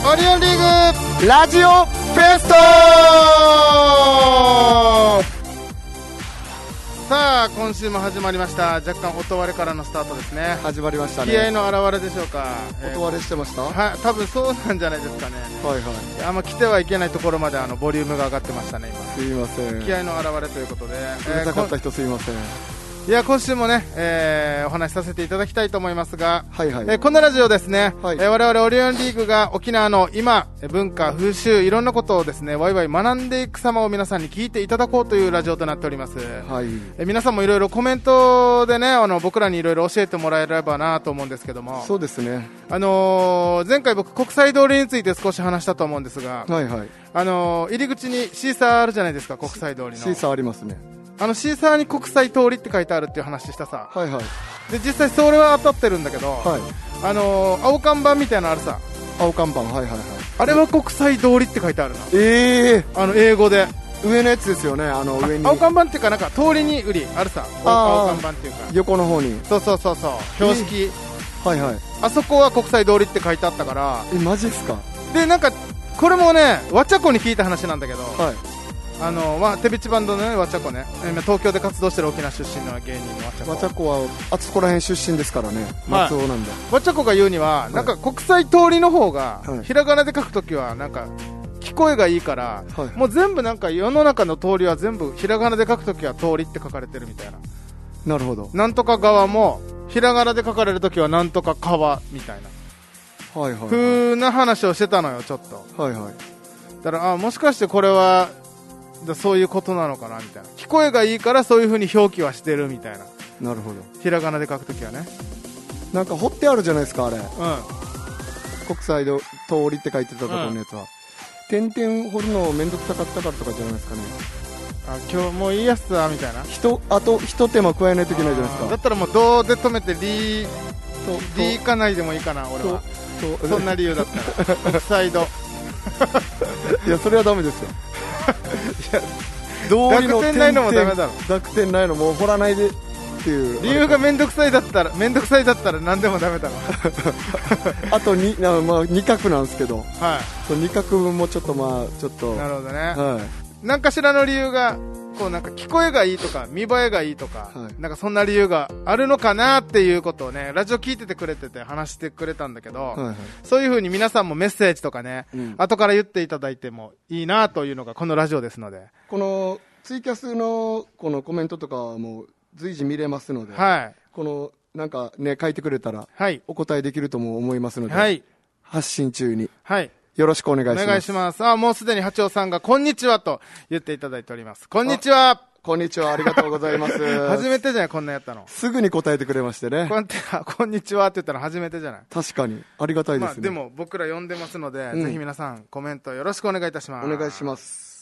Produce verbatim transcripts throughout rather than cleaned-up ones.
オリオンリーグラジオフェスト。さあ今週も始まりました。若干音割れからのスタートですね。 始まりましたね。 気合の表れでしょうか。 音割れしてました、えー、はい、多分そうなんじゃないですかね。 はいはい。 あんま来てはいけないところまであのボリュームが上がってましたね今。 すいません。 気合の表れということで、 うるさかった人すいません。 いや今週もね、えー、お話しさせていただきたいと思いますが、 はいはい。 えー、このラジオですね、 はい、 えー、我々オリオンリーグが沖縄の今文化風習いろんなことをですねワイワイ学んでいく様を皆さんに聞いていただこうというラジオとなっております。 はい。 えー、皆さんもいろいろコメントでねあの僕らにいろいろ教えてもらえればなと思うんですけども。 そうですね。 あのー、前回僕国際通りについて少し話したと思うんですが、 はいはい。 あのー、入り口にシーサーあるじゃないですか。国際通りのシーサーありますね。 あのシーサーに国際通りって書いてあるっていう話したさ。 はいはい。 で実際それは当たってるんだけど、 はい。 あのー、青看板みたいなのあるさ。 青看板、はいはいはい。 あれは国際通りって書いてあるな。 ええー、あの英語で上のやつですよね。あの上に青看板っていうかなんか通りに売りあるさ。青看板っていうか横の方に。 そうそうそうそう標識、えー、はいはい。 あそこは国際通りって書いてあったから。 えマジっすか。 でなんかこれもねわちゃこに聞いた話なんだけど、 はい。 あのまあ、手びちバンドのねわちゃこね今東京で活動してる沖縄出身の芸人のわちゃこ。 わちゃこはあそこら辺出身ですからね。松尾なんだ。 わちゃこが言うには、はい、なんか国際通りの方が、はい、ひらがなで書くときはなんか聞こえがいいから、はい、もう全部なんか世の中の通りは全部ひらがなで書くときは通りって書かれてるみたいな。 なるほど。 なんとか川もひらがなで書かれるときはなんとか川みたいな、はいはいはい、風な話をしてたのよちょっと。はいはい。だからあもしかしてこれはだそういうことなのかなみたいな。聞こえがいいからそういう風に表記はしてるみたいな。 なるほど。 ひらがなで書くときはね。 なんか彫ってあるじゃないですかあれ。うん。国際通りって書いてたところのやつは、うん、点々彫るのめんどくさかったからとかじゃないですかね。 あ今日もういいやつだみたいな。 人あと一手間加えないといけないじゃないですか。 だったらもうどうで止めてリーリーかないでもいいかな俺は。そんな理由だったら国際度いやそれはダメですよ。 いや濁点ないのもダメだろ。 濁点ないのもう掘らないでっていう理由がめんどくさいだったらめんどくさいだったら何でもダメだろ。 あとにな、まあ、に画なんですけど、 はい、 そのに画分もちょっとまあちょっとなるほどね、 はい、 何かしらの理由がこうなんか聞こえがいいとか見栄えがいいとか、はい、なんかそんな理由があるのかなっていうことをねラジオ聞いててくれてて話してくれたんだけど、はいはい、そういう風に皆さんもメッセージとかね、うん、後から言っていただいてもいいなというのがこのラジオですので、 このツイキャスのこのコメントとかも随時見れますので、 はい、 このなんかね書いてくれたらお答えできるとも思いますので、 はい、 発信中に、 はい、 よろしくお願いします。 お願いします。あ、もうすでに八尾さんがこんにちはと言っていただいております。こんにちは。 こんにちは、ありがとうございます。 初めてじゃないこんなやったの。 すぐに答えてくれましてね。 こうやってこんにちはって言ったら初めてじゃない。 確かにありがたいですね。 まあ、でも僕ら呼んでますので、うん、ぜひ皆さんコメントよろしくお願いいたします。 お願いします。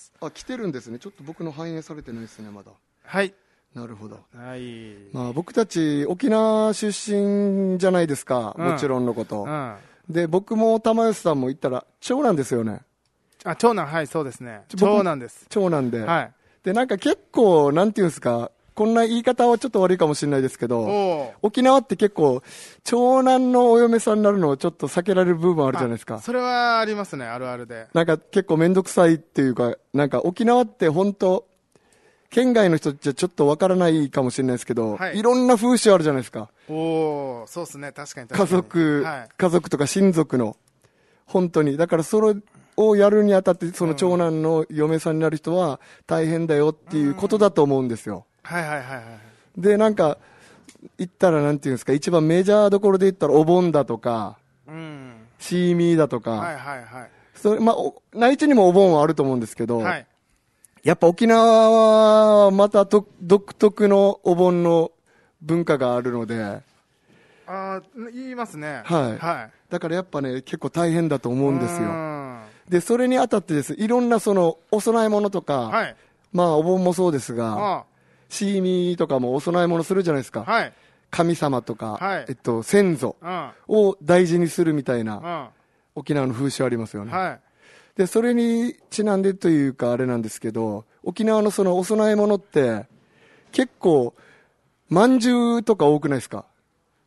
あ、来てるんですね。ちょっと僕の反映されてないですねまだ。 はい。 なるほど。 はい。 まあ僕たち沖縄出身じゃないですか、うん、もちろんのこと、うん、で僕も玉吉さんも言ったら長男ですよね。 あ、長男、はいそうですね。長男です。 長男で、 はい。 でなんか結構なんていうんですか、こんな言い方はちょっと悪いかもしれないですけど、沖縄って結構長男のお嫁さんになるのをちょっと避けられる部分あるじゃないですか。 それはありますね、あるあるで。 なんか結構面倒くさいっていうか、なんか沖縄って本当県外の人じゃちょっとわからないかもしれないですけど、はい、いろんな風習あるじゃないですか。 おー、そうですね、確かに確かに。 家族、 はい、 家族とか親族の本当にだからそれをやるにあたってその長男の嫁さんになる人は大変だよっていうことだと思うんですよ。 はいはいはいはい。 でなんか言ったらなんていうんですか、一番メジャーどころで言ったらお盆だとか、うん、シーミーだとか、 はいはいはい。 それまあ内地にもお盆はあると思うんですけど、 はい、 やっぱ沖縄はまた独特のお盆の文化があるので。 あ言いますね。 はい、はい、だからやっぱね結構大変だと思うんですよ。でそれにあたってですいろんなそのお供え物とか、はい、まあお盆もそうですが、シーミーとかもお供え物するじゃないですか、はい、神様とか、はい、えっと、先祖を大事にするみたいな沖縄の風習ありますよね、はい、でそれにちなんでというかあれなんですけど、沖縄のそのお供え物って結構まんじゅうとか多くないですか。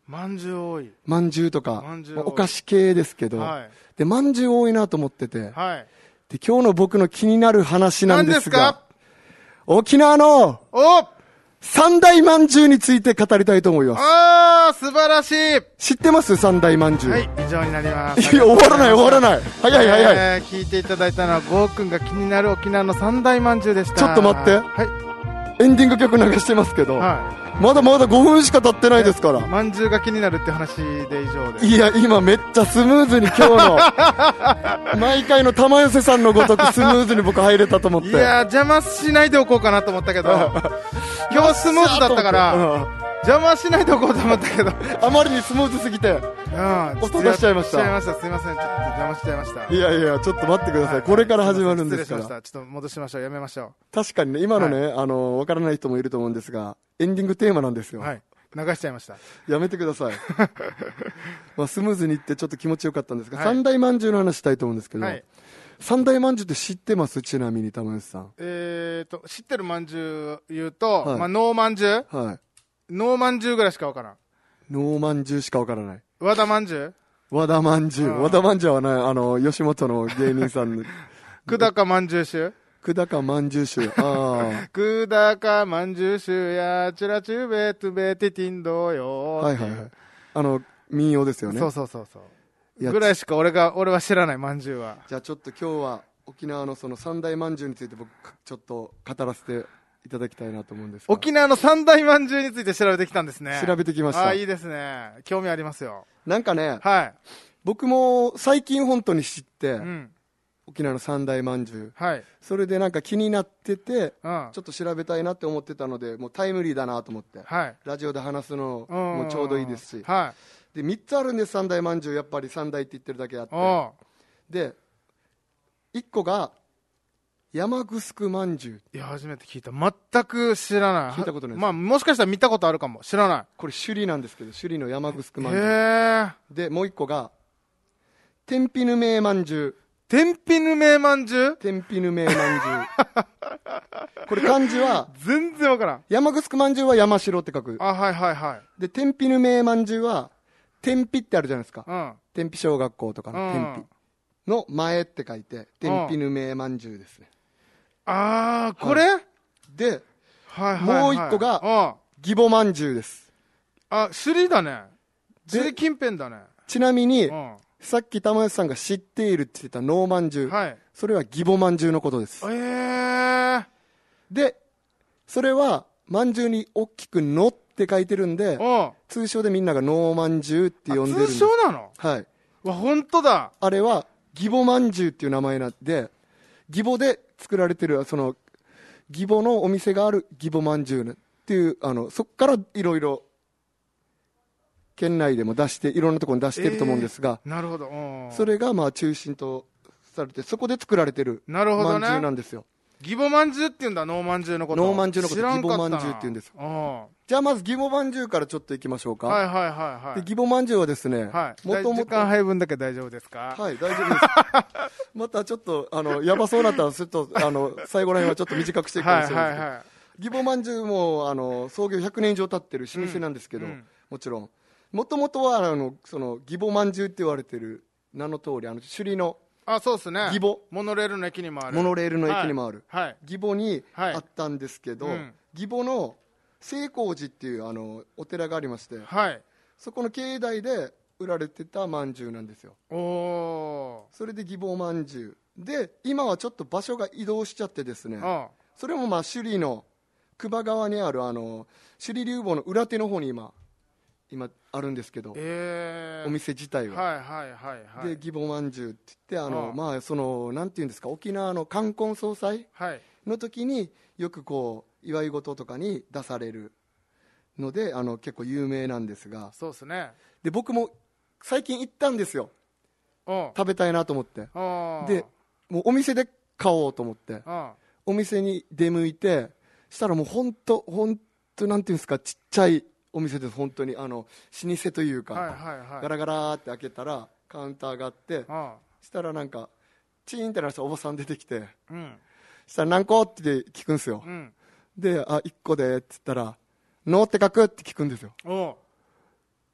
まんじゅう多い。 まんじゅうとか、 まんじゅうまあお菓子系ですけど、はい、で、まんじゅう多いなと思ってて、はい、で、今日の僕の気になる話なんですが、何ですか？沖縄の、お三大まんじゅうについて語りたいと思います。 あー、素晴らしい。 知ってます？三大まんじゅう。 はい、以上になります。 いや、終わらない、終わらない。早い早い。えー、聞いていただいたのは、ゴーくんが気になる沖縄の三大まんじゅうでした。 ちょっと待って。はい。エンディング曲流してますけど、はい、まだまだごふんしか経ってないですから。 まんじゅうが気になるって話で以上です。 いや、今めっちゃスムーズに今日の、毎回の玉寄さんのごとくスムーズに僕入れたと思って。いや、邪魔しないでおこうかなと思ったけど、今日スムーズだったから、邪魔しないでおこうと思ったけどあまりにスムーズすぎて、うん、音出しちゃいました。 しちゃいました。すいません、ちょっと邪魔しちゃいました。 いやいや、ちょっと待ってください、はい、これから始まるんですから。 失礼しました。ちょっと戻しましょう、やめましょう。 確かにね、今のね、はい、あの分からない人もいると思うんですが、エンディングテーマなんですよ。 はい、流しちゃいました。 やめてくださいまあスムーズにいってちょっと気持ちよかったんですが、はい、三大まんじゅうの話したいと思うんですけど、はい、三大まんじゅうって知ってます？ちなみに玉吉さん。 えーと知ってるまんじゅう言うと、はい、まあ、ノーまんじゅう、はい、ノーまんじゅうぐらいしかわからん。 ノーまんじゅうしかわからない。 和田まんじゅう、 和田まんじゅう、和田まんじゅうはね、あの吉本の芸人さんの久高まんじゅう酒、 久高まんじゅう酒、ああ久高まんじゅう酒やチュラチュベトゥベティティンドよ、 はいはいはい、あの民謡ですよね。 そうそうそうそうぐらいしか俺が俺は知らないまんじゅうは。 じゃあちょっと今日は沖縄のその三大まんじゅうについて僕ちょっと語らせていただきたいなと思うんですが。 沖縄の三大まんじゅうについて調べてきたんですね。 調べてきました。 あ、いいですね、興味ありますよ。 なんかね、 はい、 僕も最近本当に知って、うん、沖縄の三大まんじゅう、はい、それでなんか気になってて、うん、ちょっと調べたいなって思ってたので、もうタイムリーだなと思って、はい、ラジオで話すのもちょうどいいですし、はい、でみっつあるんです、三大まんじゅう。やっぱり三大って言ってるだけあって、でいっこが山城まんじゅう。 いや、初めて聞いた。全く知らない。 聞いたことないです。 まあ、もしかしたら見たことあるかも。知らない。 これ首里なんですけど、首里の山城まんじゅう。へー。でもういっこが天日ぬめまんじゅう。 天日ぬめまんじゅう。 天日ぬめまんじゅうこれ漢字は全然わからん。 山城まんじゅうは山城って書く。 あ、はいはいはい。 で天日ぬめまんじゅうは天日ってあるじゃないですか、うん、天日小学校とかの天日の前って書いて天日ぬめまんじゅうですね。 あー、これ、はい、 で、はいはいはい、もう一個が義母まんじゅうです。 あ、首里だね。首里近辺だね。 ちなみにさっき玉吉さんが知っているって言ってたノーまんじゅう、はい、それは義母まんじゅうのことです。えー、でそれはまんじゅうに大きくのって書いてるんで、通称でみんながノーまんじゅうって呼んでるんです。 通称なの？ はい。 わ、本当だ。 あれは義母まんじゅうっていう名前なんで、義母で作られてるその義母のお店がある義母まんじゅうっていう、あのそこからいろいろ県内でも出していろんなところに出してると思うんですが、 えー、なるほど。 それがまあ中心とされて、そこで作られてるまんじゅうなんですよ。 義母まんじゅうっていうんだ、ノーまんじゅうのこと。 ノーまんじゅうのこと義母まんじゅうっていうんです。じゃあまず義母まんじゅうからちょっといきましょうか。 はいはいはいはい。 義母まんじゅうはですね、 はい、もともと時間配分だけ大丈夫ですか？ はい、大丈夫ですまたちょっとあのやばそうだったらちょっとあの最後らへんはちょっと短くしていくかもしれないですけど、はいはいはい、義母まんじゅうもあの創業ひゃくねん以上経ってる老舗なんですけど、うんうん、もちろんもともとはあのその義母まんじゅうって言われてる名の通り、あの首里のあ、そうですね、 義母モノレールの駅にもあるモノレールの駅にもある、 はいはい、 義母にあったんですけど、はい、うん、義母の聖光寺っていうあのお寺がありまして、はい、そこの境内で売られてたまんじゅうなんですよ。おそれで義母まんじゅうで、今はちょっと場所が移動しちゃってですね、ああそれもまあ首里の久保川にあるあの首里流房の裏手の方に今今あるんですけど、えー、お店自体は、はいはいはいはい、で義母まんじゅうって言ってあのあまあそのなんていうんですか、沖縄の冠婚葬祭の時によくこう祝い事とかに出されるので、あの結構有名なんですが、 そうですね。 で僕も最近行ったんですよ、食べたいなと思って。でもうお店で買おうと思ってお店に出向いて、したらもう本当本当なんていうんですか、ちっちゃいお店です。本当にあの老舗というか、はいはいはい、ガラガラって開けたらカウンターがあって、ああしたらなんかチーンってなしたおばさん出てきて、うん、したら何個って聞くんですよ、うん、であいっこでって言ったらノーって書くって聞くんですよ。お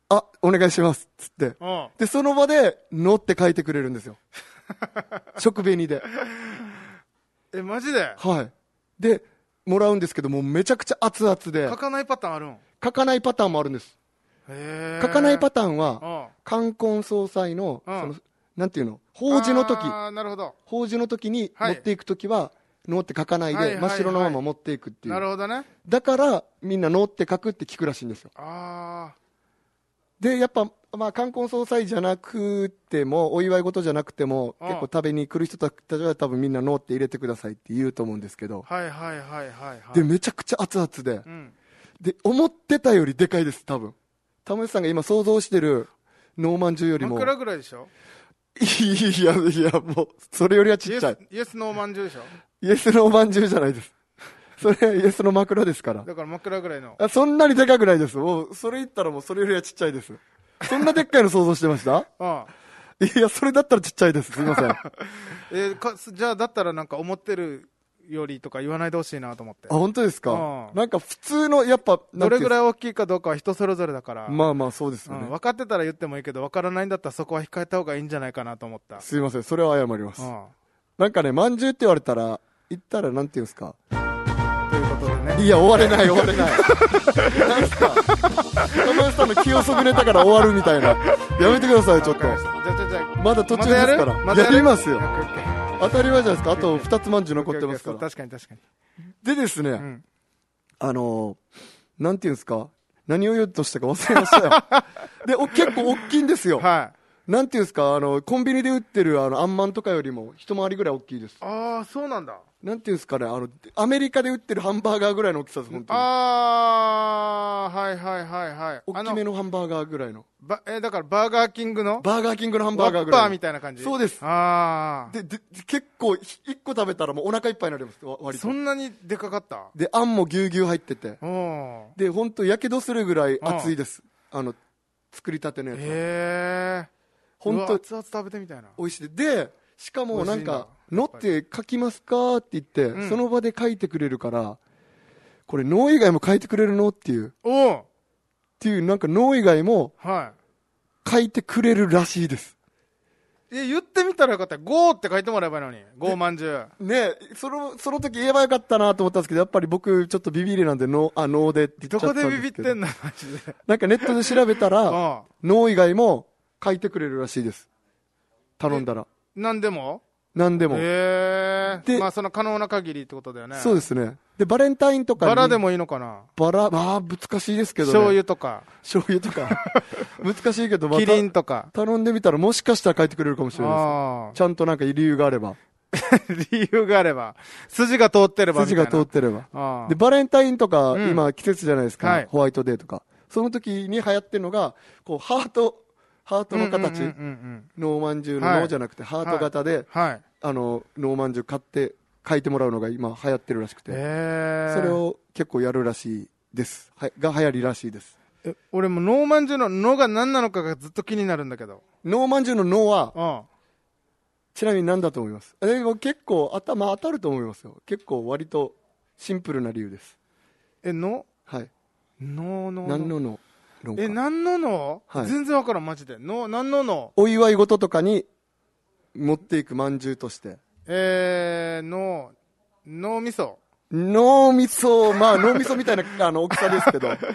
あ、お願いしますっつって。で、その場で、のって書いてくれるんですよ。食紅で。 え、マジで？ はい。で、もらうんですけども、めちゃくちゃ熱々で。 書かないパターンあるん？ 書かないパターンもあるんです。 へー。 書かないパターンは、冠婚葬祭の、その、なんていうの、法事の時。 あー、なるほど。 法事の時に持っていく時は、のって書かないで、真っ白のまま持っていくっていう。 なるほどね。 だから、みんなのって書くって聞くらしいんですよ。 あー。 で、やっぱ、まあ、冠婚葬祭じゃなくても、お祝い事じゃなくても、結構食べに来る人たちは多分みんなノーって入れてくださいって言うと思うんですけど。 はいはいはいはい、はい。 で、めちゃくちゃ熱々で、うん、で、思ってたよりでかいです、多分。玉吉さんが今想像してるノーマンジュよりも。 枕ぐらいでしょ？ いや、いや、もう、それよりはちっちゃい。 イエス、イエスノーマンジュでしょ？ イエスノーマンジュじゃないです。それ、イエスの枕ですから。 だから枕ぐらいの。 あ、そんなにでかくないです。もう、それ言ったらもうそれよりはちっちゃいです。そんなでっかいの想像してました？ああ。いや、それだったらちっちゃいです。すいません。 えー、かじゃあ、だったらなんか思ってるよりとか言わないでほしいなと思って。 あ、本当ですか？ ああ。 なんか普通の、やっぱ、 どれぐらい大きいかどうかは人それぞれだから。 まあまあ、そうですよね、 うん。分かってたら言ってもいいけど、分からないんだったらそこは控えた方がいいんじゃないかなと思った。 すいません。それは謝ります。ああ。なんかね、まんじゅうって言われたら、言ったらなんていうんですか。 ということでね。 いや、終われない、終われない。なんすか。玉吉さんの気をそぐれたから終わるみたいな。やめてください、ちょっと。じゃじゃじゃまだ途中ですから。ま、や, やりますよ。当たり前じゃないですか。あとふたつまんじゅう残ってますから。 確かに確かに。 でですね、うん、あのー、なんていうんですか。何を言おうとしたか忘れましたよ。で、お結構大きいんですよ。はい。なんていうんですか、あの、コンビニで売ってるあの、あんまんとかよりも一回りぐらい大きいです。 ああ、そうなんだ。 なんていうんですかね、あの、アメリカで売ってるハンバーガーぐらいの大きさです、本当に。 ああ、はいはいはいはい。 大きめのハンバーガーぐらいの。 ば、えー、だからバーガーキングのバーガーキングのハンバーガーぐらいの。 ワッパーみたいな感じ。 そうです。 ああ。 で、で、結構、一個食べたらもうお腹いっぱいになります、割と。 そんなにでかかった？ で、あんもぎゅうぎゅう入ってて。で、本当やけどするぐらい熱いです。あの、作りたてのやつは。へえ。本当熱々食べてみたいな。 美味しいで、しかもなんか、のって書きますかって言って、うん、その場で書いてくれるから、これ脳以外も書いてくれるのっていう。おっていう、なんか脳以外も、書いてくれるらしいです。 え、言ってみたらよかった。ゴーって書いてもらえばいいのに。ゴーまんじゅう。 ねえ、その、その時言えばよかったなと思ったんですけど、やっぱり僕ちょっとビビりなんで、ノー、あ、ノーでって言っちゃったんですけど。 どこでビビってんのマジで。 なんかネットで調べたら、ノー以外も書いてくれるらしいです。頼んだら。 何でも何でも。 へー。で、まあその可能な限りってことだよね。 そうですね。で、バレンタインとかに。 バラでもいいのかな？ バラ、まあ難しいですけどね。 醤油とか。 醤油とか。難しいけど、 また。キリンとか。 頼んでみたらもしかしたら書いてくれるかもしれないです。ちゃんとなんか理由があれば。 理由があれば。筋が通ってればみたいな。 筋が通ってれば。で、バレンタインとか、うん、今季節じゃないですか、はい。ホワイトデーとか。その時に流行ってるのが、こう、ハート、ハートの形。ノーマンジュのノーじゃなくて、ハート型で、はいはい、あの、ノーマンジュ買って書いてもらうのが今流行ってるらしくて。それを結構やるらしいです。はい、が流行りらしいです。 え、俺もノーマンジュのノが何なのかがずっと気になるんだけど。 ノーマンジュのノは、ああちなみに何だと思います？え、結構頭当たると思いますよ。結構割とシンプルな理由です。 え、ノ？ はい。 ノーノー。 何のノ？ え、何のの、はい、全然わからん、マジで。の、何ののお祝い事とかに持っていくまんじゅうとして。 えー、の、脳みそ。 脳みそ、まあ脳みそみたいなあの大きさですけど。違います。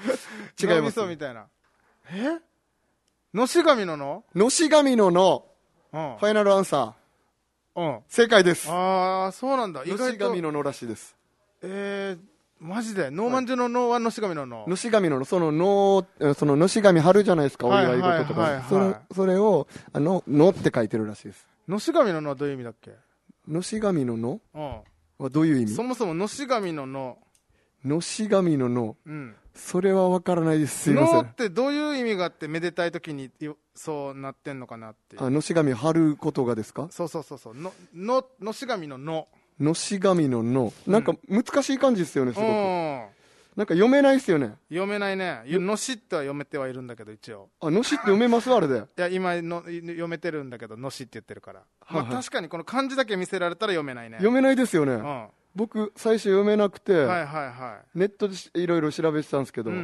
脳みそみたいな。えのし紙のののし紙のの、うん、ファイナルアンサー。うん。正解です。 ああ、そうなんだ。 のし紙ののらしいです。 えー、マジでノーマンジュのノーはのし紙のノー。 のし紙のの、そのノー、そののし紙貼るじゃないですか、お祝い事とか。それ、それを、あの、のって書いてるらしいです。 のし紙ののはどういう意味だっけ？ のし紙ののはどういう意味？ そもそものし紙のの。 のし紙のの。うん。それは分からないです。すいません。 のってどういう意味があって、めでたい時にそうなってんのかなっていう。 あ、のし紙貼ることがですか？ そうそうそうそう。の、の、のし紙のの。 のし紙のの。なんか難しい感じですよね、すごく。なんか読めないですよね。 読めないね。のしっては読めてはいるんだけど、一応。 あ、のしって読めますあれで。いや、今の読めてるんだけど、のしって言ってるから。はいはい、まあ確かにこの漢字だけ見せられたら読めないね。 読めないですよね。うん、僕、最初読めなくて、 はいはいはい、 ネットでいろいろ調べてたんですけど、うん、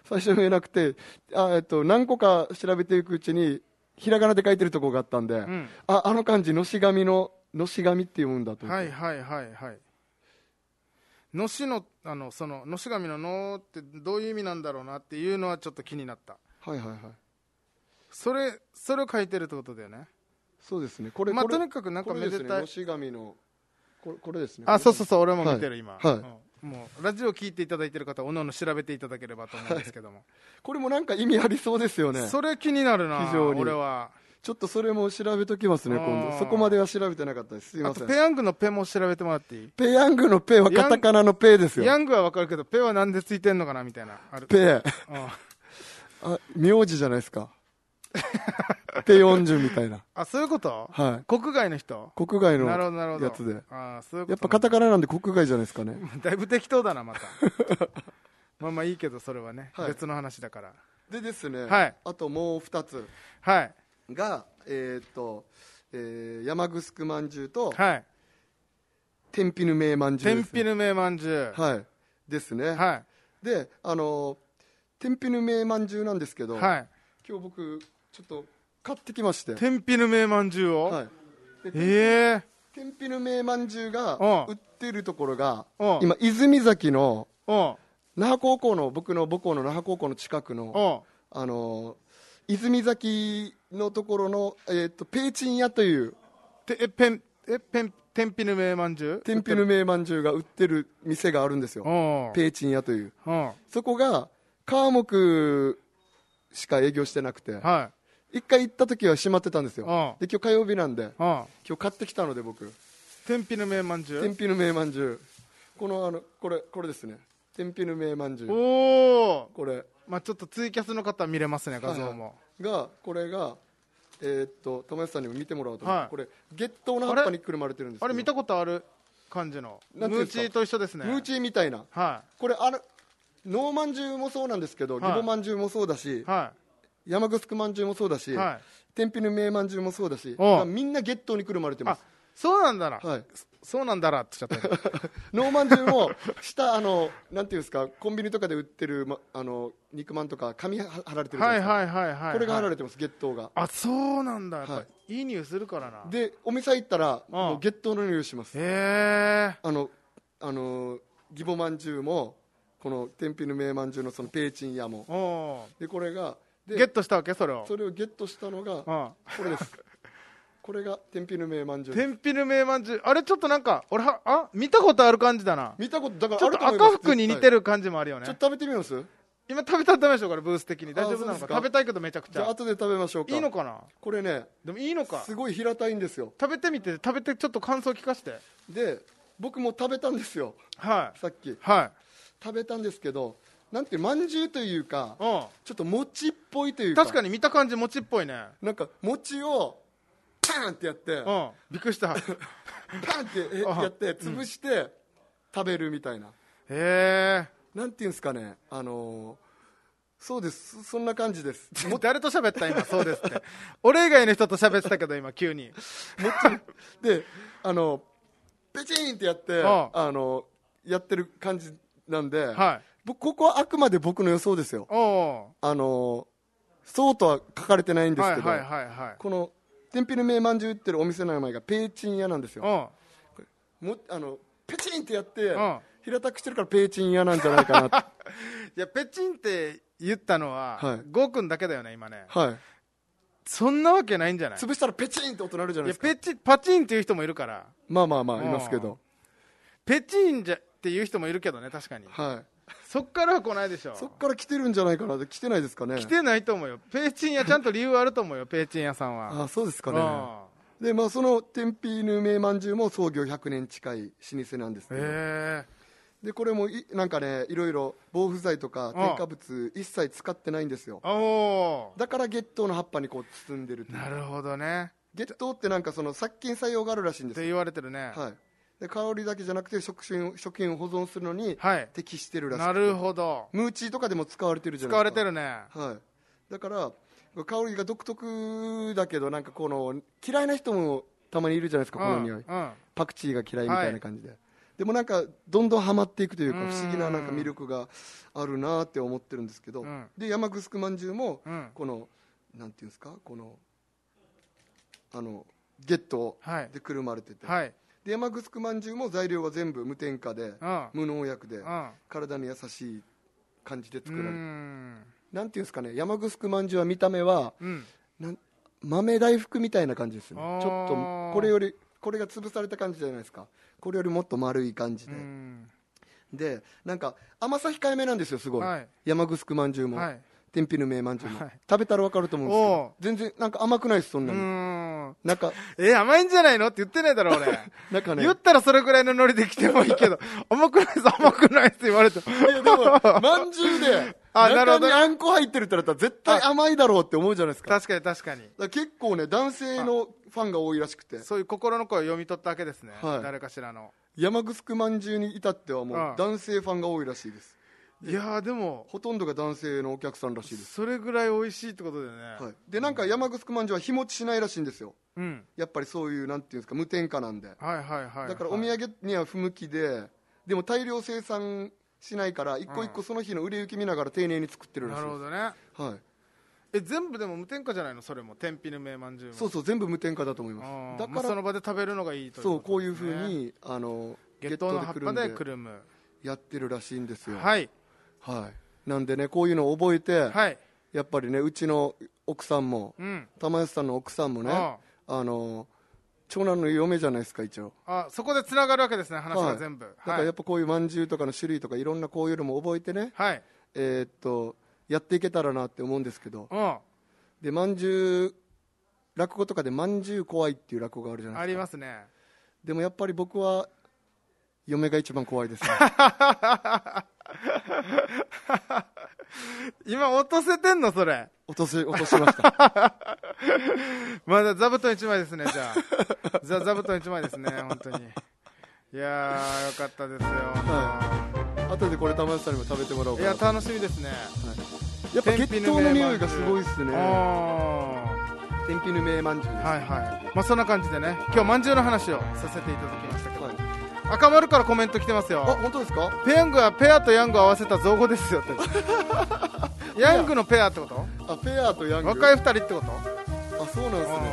最初見えなくて、あ、えっと、何個か調べていくうちに、ひらがなで書いてるところがあったんで、うん、あ、あの漢字、のし紙の、のし紙って読むんだと思って。 はいはいはいはい。のしの、あの、その、のし紙ののってどういう意味なんだろうなっていうのはちょっと気になった。 はいはいはい。 それ、それを書いてるってことだよね。 そうですね。これ、 まあ、とにかくなんかめでたい。 のし紙の、これ、これですね。 あ、そうそうそう、俺も見てる、はい、今。 はい。 うん、もう、ラジオ聞いていただいてる方は、おのおの調べていただければと思うんですけども。はい、 これもなんか意味ありそうですよね。 それ気になるな、非常に。俺は。 ちょっとそれも調べときますね、今度。そこまでは調べてなかったです。すいません。 あと、ペヤングのペも調べてもらっていい？ ペヤングのペはカタカナのペですよ。 ヤングはわかるけど、ペはなんでついてんのかなみたいな。ある。 ペ。あ、名字じゃないですか。ペヨンジュみたいな。 あ、そういうこと？ はい。 国外の人？ 国外のやつで。 あ、そういうこと。 やっぱカタカナなんで国外じゃないですかね。 だいぶ適当だな、また。まあまあいいけど、それはね、はい、別の話だから。 でですね、 はい、 あともう二つ。 はい。 が、えー、っと、えー、山城まんじゅうと、 はい。 天日ぬめまんじゅうです、ね。 天日ぬめまんじゅう。 はい。ですね。 はい。 で、あの、天日ぬめまんじゅうなんですけど、 はい。 今日僕、ちょっと買ってきまして。 天日ぬめまんじゅうを？はい。ええー。 天日ぬめまんじゅうが売ってるところが、今、泉崎の、那覇高校の、僕の母校の那覇高校の近くの、あの、泉崎のところの、えー、とペーチン屋というてえペンえペン天日ぬめまんじゅう天日ぬめまんじゅうが売ってる店があるんですよ。ペーチン屋という。そこが川木しか営業してなくて、はい、一回行った時は閉まってたんですよ。で今日火曜日なんで、今日買ってきたので僕天日ぬめまんじゅう天日ぬめまんじゅうこのあのこれこれですね。天日ぬめまんじゅう。 おお。 これまあちょっとツイキャスの方は見れますね、画像も。 はいはい、がこれがえー、っと友安さんにも見てもらおうと思って、はい、これ月桃の葉っぱにくるまれてるんですけど、 あれ見たことある感じのムーチーと一緒ですね。 ムーチーみたいな、はい、これあれ能まんじゅうもそうなんですけど、はい、義母まんじゅうもそうだし、はい、山城まんじゅうもそうだし、はい、天日ぬめまんじゅうもそうだし、みんな月桃にくるまれてます。 そうなんだな、 はい、 そうなんだらって言っちゃったノーマンジュも下あのなんていうんですか、コンビニとかで売ってる、ま、あの肉まんとか紙貼られてるじゃないですか。はいはいはいはい、はい、これが貼られてます、月桃が。 あ、そうなんだ、やっぱ、はい、いい匂いするからな。 でお店行ったらもう月桃の匂いします。へえ。あのあの義母まんじゅうもこの天日ぬめまんじゅうのそのペーチン屋もでこれがでゲットしたわけ、それをそれをゲットしたのがこれですこれが天日ぬめまんじゅう。 天日ぬめまんじゅう、あれちょっとなんか俺はあ見たことある感じだな。 見たことだからちょっと赤服に似てる感じもあるよね。 ちょっと食べてみます？ 今食べたらダメでしょうから、ブース的に大丈夫なのか。食べたいけどめちゃくちゃ。 じゃあ後で食べましょうか。 いいのかなこれね。 でもいいのか。 すごい平たいんですよ。 食べてみて、食べてちょっと感想聞かせて。 で僕も食べたんですよ。はい。さっき。 はい。 食べたんですけど、なんてまんじゅうというか、うん、ちょっと餅っぽいというか。 確かに見た感じ餅っぽいね。 なんか餅をパーンってやって、うん、 びっくりしたパーンってやって潰して食べるみたいな。 へえ。 なんていうんですかね、あのー、そうです、そんな感じです。 誰と喋った今、そうですって俺以外の人と喋ってたけど今急にで、あのペチンってやって、あのやってる感じなんで、はい、僕ここはあくまで僕の予想ですよ。あのそうとは書かれてないんですけど、はいはいはいはい、この天日ぬめまんじゅう売ってるお店の名前がペーチン屋なんですよ。もあのペチンってやって平たくしてるからペーチン屋なんじゃないかなっていやペチンって言ったのは、はい、ゴーくんだけだよね今ね。はい。そんなわけないんじゃない？ 潰したらペチンって音鳴るじゃないですか。 いやペチパチンっていう人もいるから。 まあまあまあいますけど、 ペチンじゃっていう人もいるけどね、確かに。はい。そっからは来ないでしょ。 そっから来てるんじゃないかな。来てないですかね。 来てないと思うよ。ペーチン屋ちゃんと理由あると思うよペーチン屋さんは。 あ、そうですかね。でまあその天日ぬめまんじゅうも創業ひゃくねん近い老舗なんですけど。へえ。でこれもいなんかね、いろいろ防腐剤とか添加物一切使ってないんですよ。だから月桃の葉っぱにこう包んでるっていう。 なるほどね。 月桃ってなんかその殺菌作用があるらしいんですよって言われてるね。 はい。で香りだけじゃなくて食品食品を保存するのに適してるらしい、 はい、なるほど。 ムーチーとかでも使われてるじゃないですか。 使われてるね。 はい。だから香りが独特だけど、なんかこの嫌いな人もたまにいるじゃないですか、この匂い、うん、パクチーが嫌いみたいな感じで、はい、 でもなんかどんどんハマっていくというか不思議ななんか魅力があるなって思ってるんですけど、うん、で山ぐすくまんじゅうもこの、うん、なんていうんですか、このあのゲットでくるまれてて、はい、で山ぐすくまんじゅうも材料は全部無添加で、うん、無農薬で、うん、体に優しい感じで作られて、うんなんていうんですかね、山ぐすくまんじゅうは見た目は、うん、なん豆大福みたいな感じですね。ちょっとこれよりこれが潰された感じじゃないですか。これよりもっと丸い感じで、でなんか甘さ控えめなんですよ、すごい、はい、山ぐすくまんじゅうも、はい、天日の名まんじゅうも、はい、食べたら分かると思うんですけど、全然なんか甘くないです、そんなに。んなんかえー、甘いんじゃないのって言ってないだろ俺なんか、ね、言ったらそれぐらいのノリで来てもいいけど甘くないです甘くないですって言われてもいやでもまんじゅうであ中にあんこ入ってるってなったら絶対甘いだろうって思うじゃないですか。 確かに確かに。 だ結構ね男性のファンが多いらしくて、 そういう心の声を読み取ったわけですね、はい、誰かしらの。 山ぐすくまんじゅうに至ってはもう男性ファンが多いらしいです。 いやでもほとんどが男性のお客さんらしいです。 それぐらい美味しいってことだよね、 はい、でなんか山ぐすくまんじゅうは日持ちしないらしいんですよ、うん、やっぱりそういうなんていうんですか無添加なんで、はいはいはい、はい、だからお土産には不向きで、でも大量生産しないから一個一個その日の売れ行き見ながら丁寧に作ってるらしいです。 なるほどね、 はい、 え全部でも無添加じゃないのそれも天日の名まんじゅうも。 そうそう全部無添加だと思います。だからその場で食べるのがいいということですね。 そうこういうふうにあのゲットの葉っぱでくるむやってるらしいんですよ。 はいはい、なんでねこういうのを覚えて、はい、やっぱりねうちの奥さんも、うん、玉安さんの奥さんもね、ああの長男の嫁じゃないですか一応。 あそこでつながるわけですね話が全部、はい、 だからやっぱこういうまんじゅうとかの種類とかいろんなこういうのも覚えてね、はい、えー、っとやっていけたらなって思うんですけど、うん、でまんじゅう落語とかでまんじゅう怖いっていう落語があるじゃないですか。 ありますね。 でもやっぱり僕は嫁が一番怖いですね今落とせてんのそれ。 落とし落としましたまだ座布団一枚ですね。じゃあじゃあ座布団一枚ですね本当に。いやーよかったですよ、 はい、後でこれ玉内さんにも食べてもらおうかな。 いや楽しみですね、はい、 やっぱ血統の匂いがすごいっすね。天日の名まんじゅうです、はいはい、 まあ、そんな感じでね今日まんじゅうの話をさせていただきましたけど、はい、赤丸からコメント来てますよ。 あ本当ですか。 ペヤングはペアとヤングを合わせた造語ですよってヤングのペアってこと。 あペアとヤング若いふたりってこと。 あそうなんですね。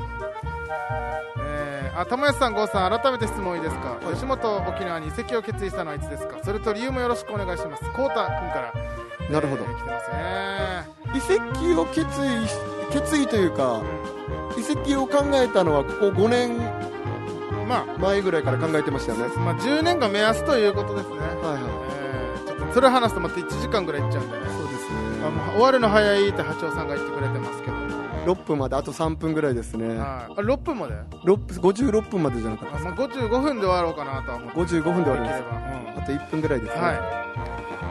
えー、あ玉安さん郷さん改めて質問いいですか、はい、吉本沖縄に移籍を決意したのはいつですか。それと理由もよろしくお願いします。コウタ君から、 なるほど、 えー、来てますね。 移籍を決意決意というか、うん、移籍を考えたのはここごねんまあ、前ぐらいから考えてましたよね。 まあ、じゅうねんが目安ということですね。はいはい、えー、ちょっとそれ話すとまたいちじかんぐらいいっちゃうんでね。 そうですね。 あもう終わるの早いって八丁さんが言ってくれてますけど、 ろっぷんまであとさんぷんぐらいですね。 ああろっぷんまでごじゅうろっぷんまでじゃなかったですか。 あ、まあ、ごじゅうごふんで終わろうかなとは思ってごじゅうごふんで終わります、うん、あといっぷんぐらいですね、はい、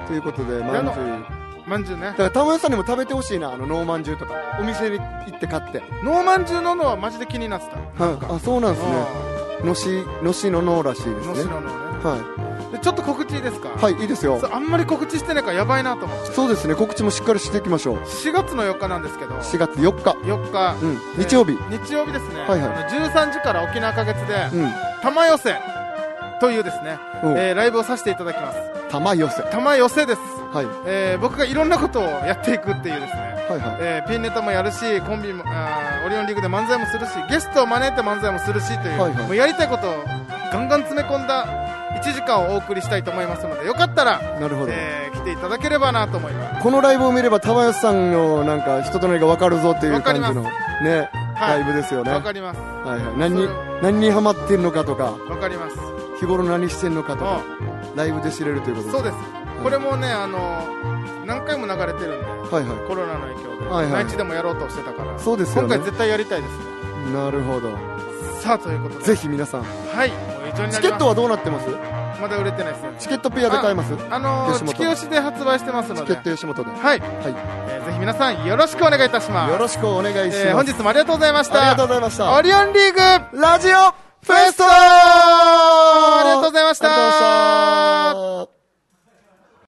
ということでまんじゅうまんじゅうね。 だから玉屋さんにも食べてほしいな、あのノーまんじゅうとかお店に行って買って。 ノーまんじゅうののはマジで気になってた、 はい、あそうなんですね。のしのしののらしいですね。 のしののね、はい、でちょっと告知いいですか。 はいいいですよ。 あんまり告知してないからやばいなと思って。 そうですね告知もしっかりしていきましょう。 しがつのよっかなんですけど。 しがつよっかよっか、 うん、日曜日日曜日ですね、 はいはい、 じゅうさんじから沖縄花月で、うん、玉寄せというですね、えー、ライブをさせていただきます。 玉寄せ玉寄せです、 はいえー、僕がいろんなことをやっていくっていうですね、 はいはいえー、ピンネタもやるしコンビもあオリオンリーグで漫才もするしゲストを招いて漫才もするしという、はいはい、もうやりたいことをガンガン詰め込んだいちじかんをお送りしたいと思いますのでよかったらなるほど、 えー、来ていただければなと思います。 このライブを見れば玉吉さんのなんか人となりが分かるぞっていう感じの、ねはい、ライブですよね。 分かります、 はいはい、何に何にハマってるのかとか分かります。 日頃何してるのかとかライブで知れるということです。 そうです、はい、これもねあの何回も流れてるんで、はいはい、コロナの影響で、はいはい、内地でもやろうとしてたから。 そうですよね、 今回絶対やりたいですね。 なるほど。 さあということでぜひ皆さん、 はい、もう一緒になります。 チケットはどうなってます？ まだ売れてないですね。 チケットペアで買えます？ あ、あのー、チケヨシで発売してますので。 チケット吉本で、 はい、はい、えー、ぜひ皆さんよろしくお願いいたします。 よろしくお願いします、 えー、本日もありがとうございました。 ありがとうございました。 オリオンリーグラジオフェストありがとうございました。 ありがとうございました。